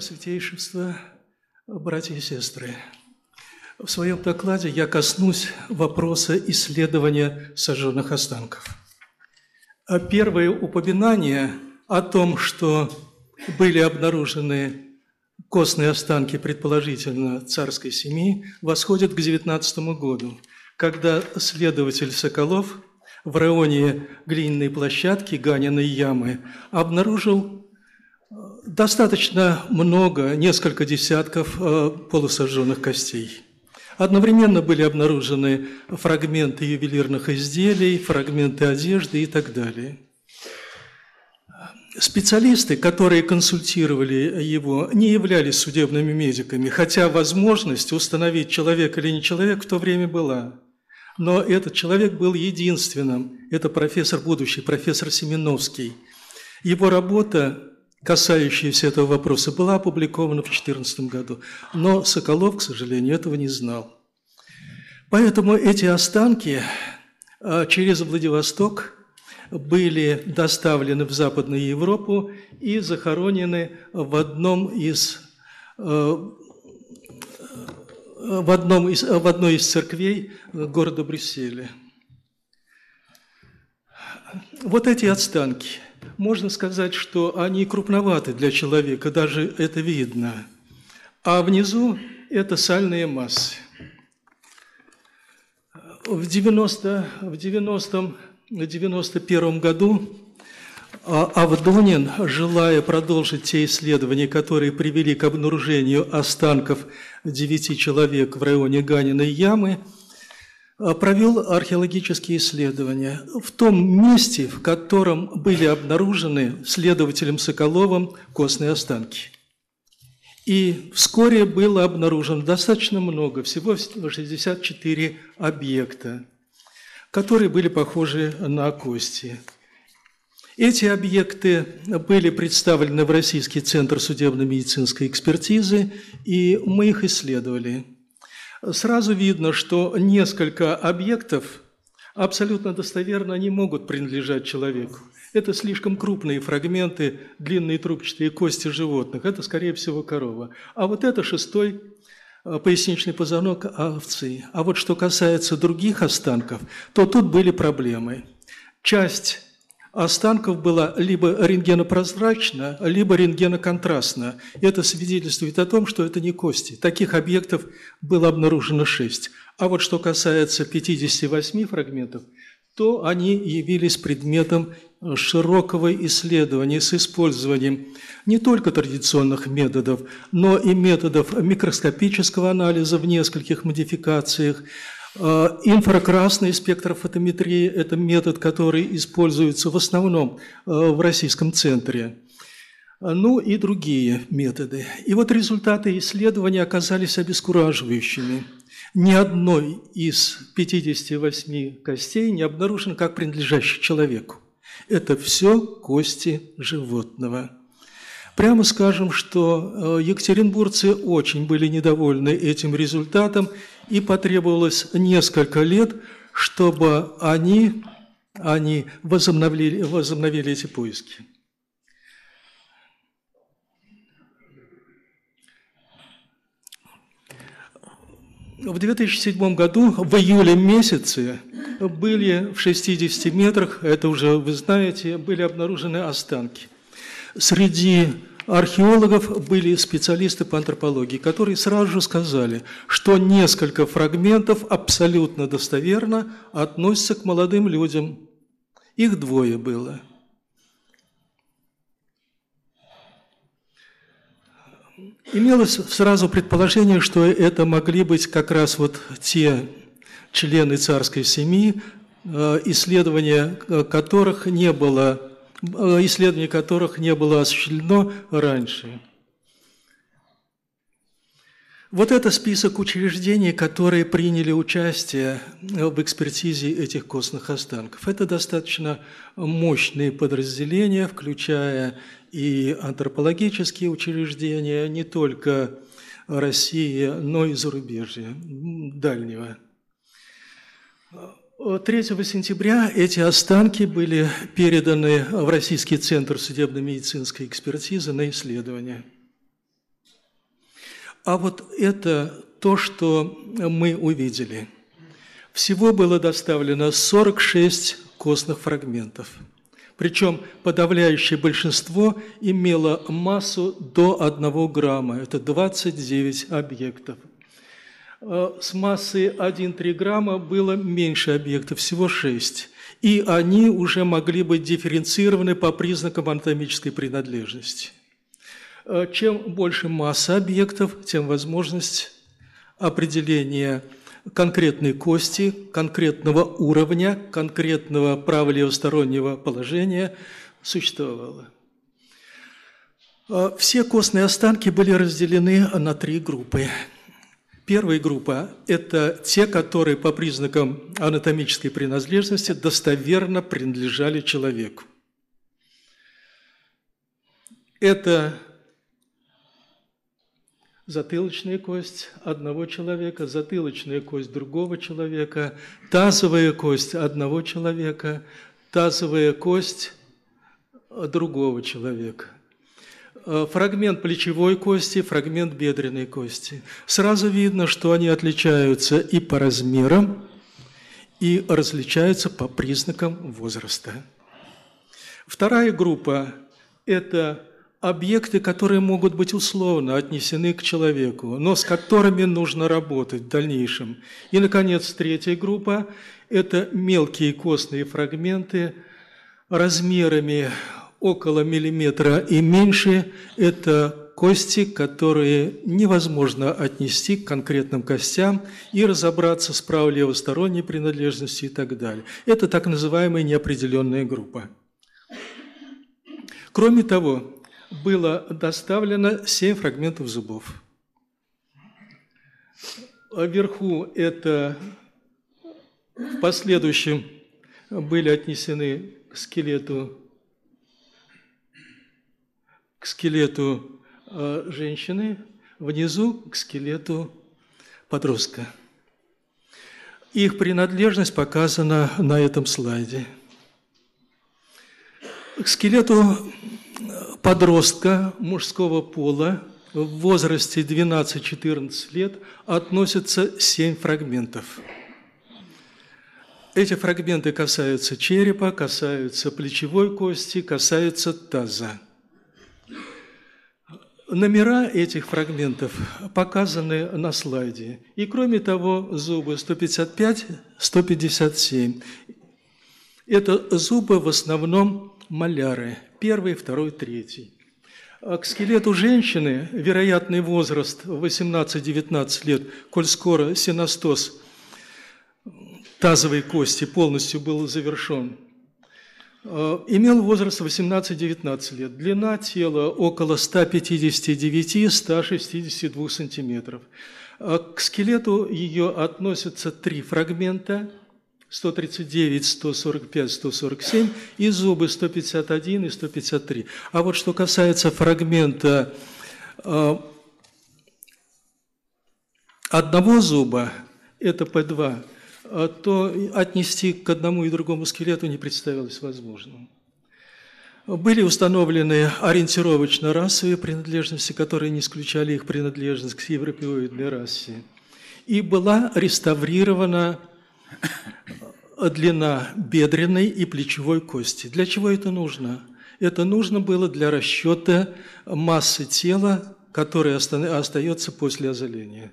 Ваше Святейшество, братья и сестры, в своем докладе я коснусь вопроса исследования сожженных останков. Первое упоминание о том, что были обнаружены костные останки, предположительно, царской семьи, восходит к 19 году, когда следователь Соколов в районе глиняной площадки Ганиной ямы обнаружил достаточно много, несколько десятков полусожженных костей. Одновременно были обнаружены фрагменты ювелирных изделий, фрагменты одежды и так далее. Специалисты, которые консультировали его, не являлись судебными медиками, хотя возможность установить, человек или не человек, в то время была. Но этот человек был единственным. Это будущий профессор Семеновский. Его работа, касающаяся этого вопроса, была опубликована в 2014 году. Но Соколов, к сожалению, этого не знал. Поэтому эти останки через Владивосток были доставлены в Западную Европу и захоронены в одной из церквей города Брюсселя. Вот эти останки, можно сказать, что они крупноваты для человека, даже это видно. А внизу это сальные массы. В 1991 году Авдонин, желая продолжить те исследования, которые привели к обнаружению останков 9 человек в районе Ганиной ямы, провел археологические исследования в том месте, в котором были обнаружены следователем Соколовым костные останки. И вскоре было обнаружено достаточно много, всего 64 объекта, которые были похожи на кости. Эти объекты были представлены в Российский центр судебно-медицинской экспертизы, и мы их исследовали. Сразу видно, что несколько объектов абсолютно достоверно не могут принадлежать человеку. Это слишком крупные фрагменты, длинные трубчатые кости животных. Это, скорее всего, корова. А вот это 6-й поясничный позвонок овцы. А вот что касается других останков, то тут были проблемы. Часть останков была либо рентгенопрозрачна, либо рентгеноконтрастна. Это свидетельствует о том, что это не кости. Таких объектов было обнаружено 6. А вот что касается 58 фрагментов, то они явились предметом широкого исследования с использованием не только традиционных методов, но и методов микроскопического анализа в нескольких модификациях. Инфракрасный спектрофотометрия – это метод, который используется в основном в Российском центре. Ну и другие методы. И вот результаты исследования оказались обескураживающими. Ни одной из 58 костей не обнаружено как принадлежащей человеку. Это все кости животного. Прямо скажем, что екатеринбургцы очень были недовольны этим результатом, и потребовалось несколько лет, чтобы они возобновили эти поиски. В 2007 году, в июле месяце, были в 60 метрах, это уже вы знаете, были обнаружены останки. Среди археологов были специалисты по антропологии, которые сразу же сказали, что несколько фрагментов абсолютно достоверно относятся к молодым людям. Их 2 было. Имелось сразу предположение, что это могли быть как раз вот те члены царской семьи, исследование которых не было осуществлено раньше. Вот это список учреждений, которые приняли участие в экспертизе этих костных останков. Это достаточно мощные подразделения, включая и антропологические учреждения, не только России, но и зарубежья, дальнего. 3 сентября эти останки были переданы в Российский центр судебно-медицинской экспертизы на исследование. А вот это то, что мы увидели. Всего было доставлено 46 костных фрагментов. Причем подавляющее большинство имело массу до 1 грамма. Это 29 объектов. С массой 1,3 грамма было меньше объектов, всего 6. И они уже могли быть дифференцированы по признакам анатомической принадлежности. Чем больше масса объектов, тем возможность определения конкретной кости, конкретного уровня, конкретного право-левостороннего положения существовала. Все костные останки были разделены на 3 группы. Первая группа – это те, которые по признакам анатомической принадлежности достоверно принадлежали человеку. Это затылочная кость одного человека, затылочная кость другого человека, тазовая кость одного человека, тазовая кость другого человека. Фрагмент плечевой кости, фрагмент бедренной кости. Сразу видно, что они отличаются и по размерам, и различаются по признакам возраста. Вторая группа – это объекты, которые могут быть условно отнесены к человеку, но с которыми нужно работать в дальнейшем. И, наконец, третья группа – это мелкие костные фрагменты размерами около миллиметра и меньше. Это кости, которые невозможно отнести к конкретным костям и разобраться с право-левосторонней принадлежностью и так далее. Это так называемая неопределенная группа. Кроме того, было доставлено 7 фрагментов зубов. Вверху это в последующем были отнесены к скелету женщины, внизу к скелету подростка. Их принадлежность показана на этом слайде. К скелету подростка мужского пола в возрасте 12-14 лет относятся 7 фрагментов. Эти фрагменты касаются черепа, касаются плечевой кости, касаются таза. Номера этих фрагментов показаны на слайде. И кроме того, зубы 155, 157. Это зубы в основном маляры. 1, 2, 3. К скелету женщины вероятный возраст 18-19 лет, коль скоро синостоз тазовой кости полностью был завершен, имел возраст 18-19 лет. Длина тела около 159-162 сантиметров. К скелету ее относятся 3 фрагмента: 139, 145, 147 и зубы 151 и 153. А вот что касается фрагмента одного зуба, это П2, то отнести к одному и другому скелету не представилось возможным. Были установлены ориентировочно расовые принадлежности, которые не исключали их принадлежность к европеоидной расе. И была реставрирована длина бедренной и плечевой кости. Для чего это нужно? Это нужно было для расчета массы тела, которая остается после озоления.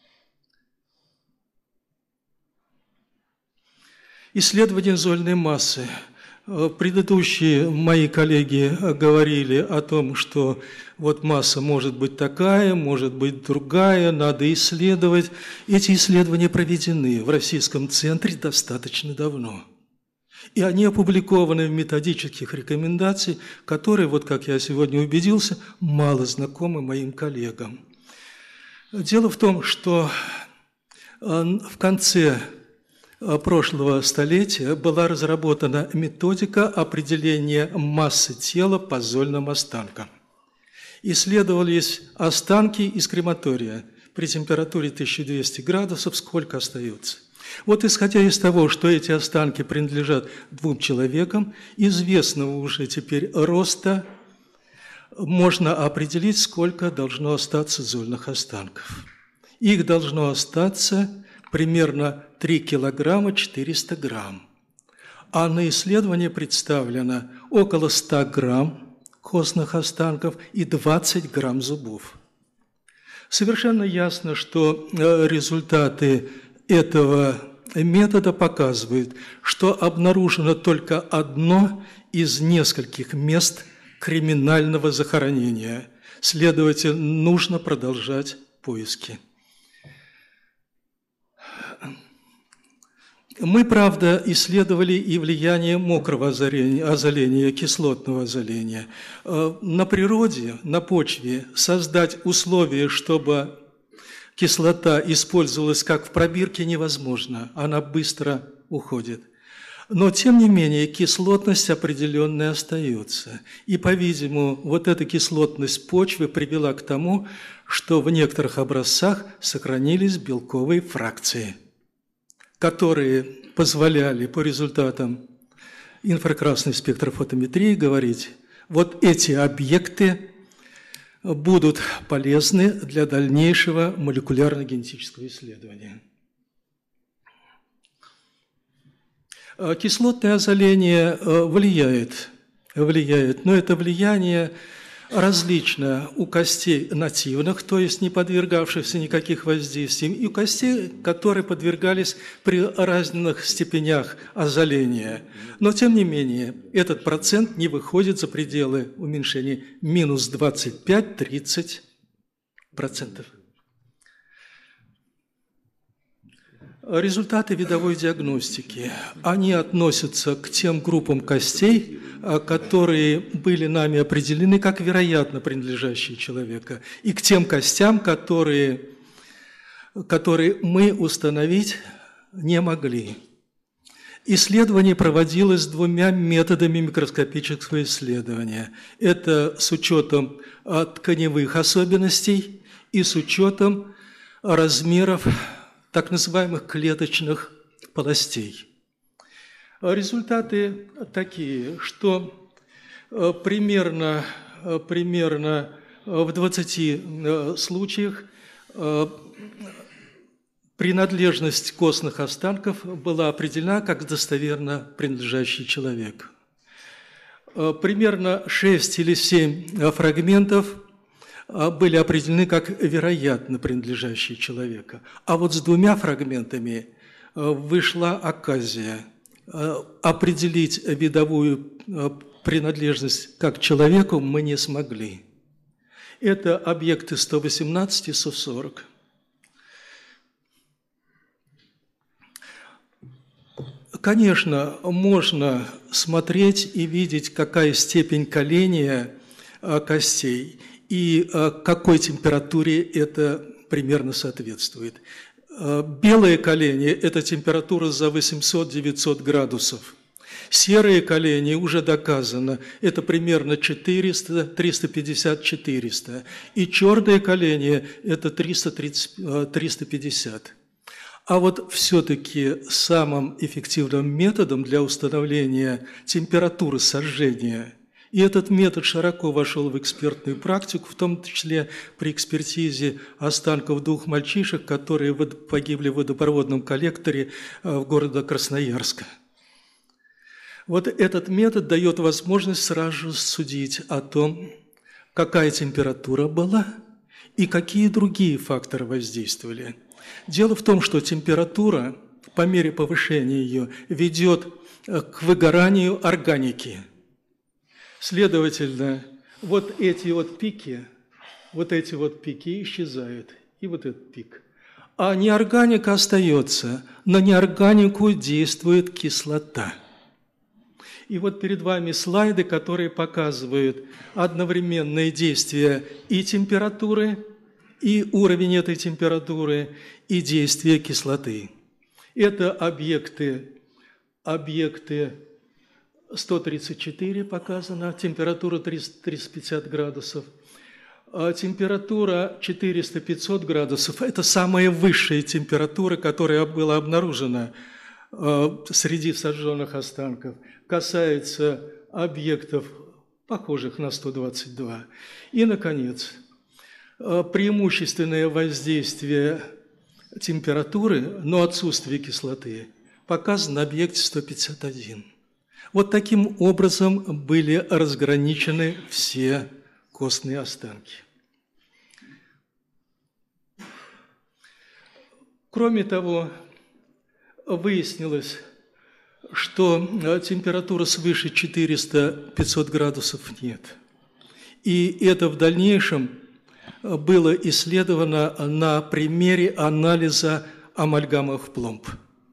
Исследование зольной массы. Предыдущие мои коллеги говорили о том, что вот масса может быть такая, может быть другая, надо исследовать. Эти исследования проведены в Российском центре достаточно давно. И они опубликованы в методических рекомендациях, которые, вот как я сегодня убедился, мало знакомы моим коллегам. Дело в том, что в конце прошлого столетия была разработана методика определения массы тела по зольным останкам. Исследовались останки из крематория при температуре 1200 градусов, сколько остается. Вот исходя из того, что эти останки принадлежат 2 человекам, известного уже теперь роста, можно определить, сколько должно остаться зольных останков. Их должно остаться примерно 3 килограмма 400 грамм. А на исследование представлено около 100 грамм костных останков и 20 грамм зубов. Совершенно ясно, что результаты этого метода показывают, что обнаружено только одно из нескольких мест криминального захоронения. Следовательно, нужно продолжать поиски. Мы, правда, исследовали и влияние мокрого озоления, кислотного озоления. На природе, на почве создать условия, чтобы кислота использовалась как в пробирке, невозможно. Она быстро уходит. Но, тем не менее, кислотность определенная остается. И, по-видимому, вот эта кислотность почвы привела к тому, что в некоторых образцах сохранились белковые фракции, которые позволяли по результатам инфракрасной спектрофотометрии говорить, вот эти объекты будут полезны для дальнейшего молекулярно-генетического исследования. Кислотное озоление влияет, но это влияние различно у костей нативных, то есть не подвергавшихся никаких воздействиям, и у костей, которые подвергались при разных степенях озоления. Но, тем не менее, этот процент не выходит за пределы уменьшения минус 25-30%. Результаты видовой диагностики, они относятся к тем группам костей, которые были нами определены как вероятно принадлежащие человеку, и к тем костям, которые мы установить не могли. Исследование проводилось двумя методами микроскопического исследования. Это с учетом тканевых особенностей и с учетом размеров так называемых клеточных полостей. Результаты такие, что примерно в 20 случаях принадлежность костных останков была определена как достоверно принадлежащий человеку. Примерно 6 или 7 фрагментов были определены как вероятно принадлежащие человеку. А вот с 2 фрагментами вышла оказия. Определить видовую принадлежность как человеку мы не смогли. Это объекты 118 и 140. Конечно, можно смотреть и видеть, какая степень каления костей и какой температуре это примерно соответствует. Белое каление – это температура за 800-900 градусов. Серое каление уже доказано – это примерно 400, 350-400. И черное каление – это 350. А вот все-таки самым эффективным методом для установления температуры сожжения, и этот метод широко вошел в экспертную практику, в том числе при экспертизе останков 2 мальчишек, которые погибли в водопроводном коллекторе в городе Красноярска. Вот этот метод дает возможность сразу же судить о том, какая температура была и какие другие факторы воздействовали. Дело в том, что температура по мере повышения ее ведет к выгоранию органики. Следовательно, вот эти вот пики исчезают, и вот этот пик. А неорганика остается, на неорганику действует кислота. И вот перед вами слайды, которые показывают одновременное действие и температуры, и уровень этой температуры, и действие кислоты. Это объекты 134 показана, температура 350 градусов. Температура 400-500 градусов – это самая высшая температура, которая была обнаружена среди сожженных останков. Касается объектов похожих на 122. И, наконец, преимущественное воздействие температуры, но отсутствие кислоты, показано на объекте 151. Вот таким образом были разграничены все костные останки. Кроме того, выяснилось, что температура свыше 400-500 градусов нет. И это в дальнейшем было исследовано на примере анализа амальгамовых пломб.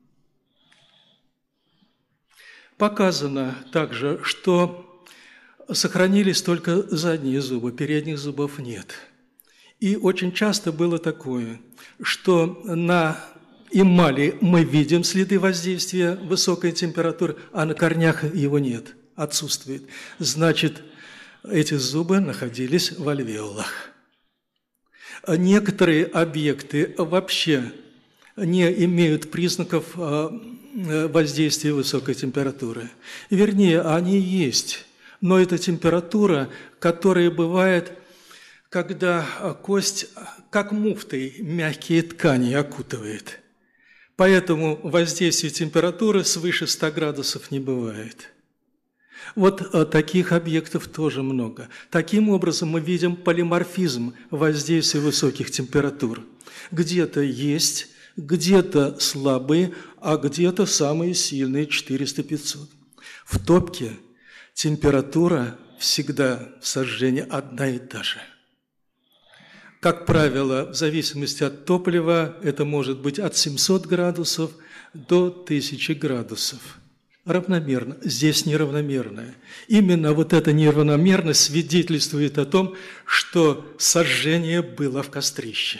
Показано также, что сохранились только задние зубы, передних зубов нет. И очень часто было такое, что на эмали мы видим следы воздействия высокой температуры, а на корнях его нет, отсутствует. Значит, эти зубы находились в альвеолах. Некоторые объекты вообще не имеют признаков воздействия высокой температуры. Вернее, они есть, но это температура, которая бывает, когда кость, как муфтой, мягкие ткани окутывает. Поэтому воздействие температуры свыше 100 градусов не бывает. Вот таких объектов тоже много. Таким образом мы видим полиморфизм воздействия высоких температур. Где-то есть, где-то слабые, а где-то самые сильные 400-500. В топке температура всегда в сожжении одна и та же. Как правило, в зависимости от топлива, это может быть от 700 градусов до 1000 градусов. Равномерно. Здесь неравномерное. Именно вот эта неравномерность свидетельствует о том, что сожжение было в кострище.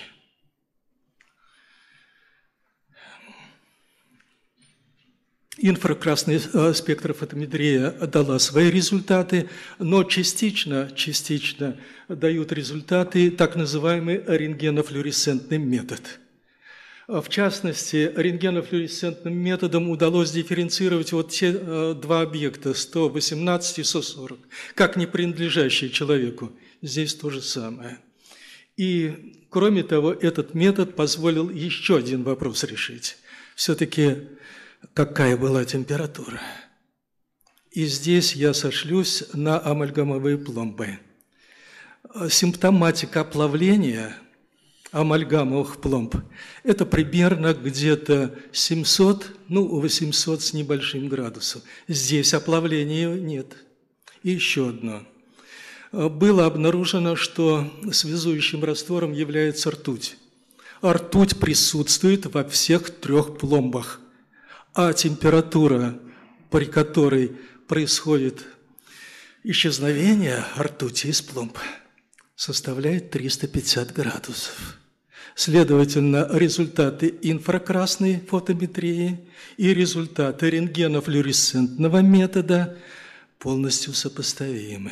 Инфракрасная спектрофотометрия дала свои результаты, но частично дают результаты так называемый рентгенофлюоресцентный метод. В частности, рентгенофлюоресцентным методом удалось дифференцировать вот те два объекта, 118 и 140, как не принадлежащие человеку. Здесь то же самое. И, кроме того, этот метод позволил еще один вопрос решить. Все-таки какая была температура? И здесь я сошлюсь на амальгамовые пломбы. Симптоматика оплавления амальгамовых пломб – это примерно где-то 700, 800 с небольшим градусов. Здесь оплавления нет. И еще одно. Было обнаружено, что связующим раствором является ртуть. А ртуть присутствует во всех трех пломбах. А температура, при которой происходит исчезновение ртути из пломб, составляет 350 градусов. Следовательно, результаты инфракрасной фотометрии и результаты рентгенофлюоресцентного метода полностью сопоставимы.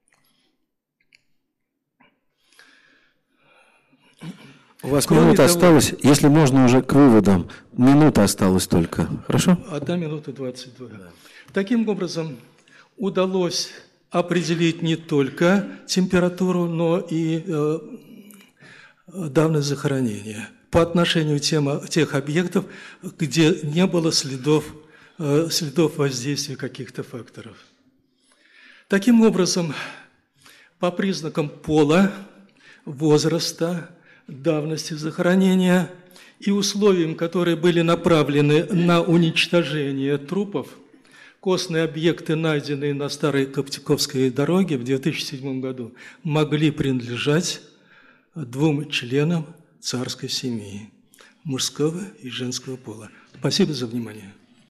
У вас минута осталась, если можно уже к выводам. Минута осталась только, хорошо? 1 минута 22. Таким образом, удалось определить не только температуру, но и давность захоронения по отношению к тех объектов, где не было следов воздействия каких-то факторов. Таким образом, по признакам пола, возраста, давности захоронения и условиям, которые были направлены на уничтожение трупов, костные объекты, найденные на Старой Коптиковской дороге в 2007 году, могли принадлежать 2 членам царской семьи – мужского и женского пола. Спасибо за внимание.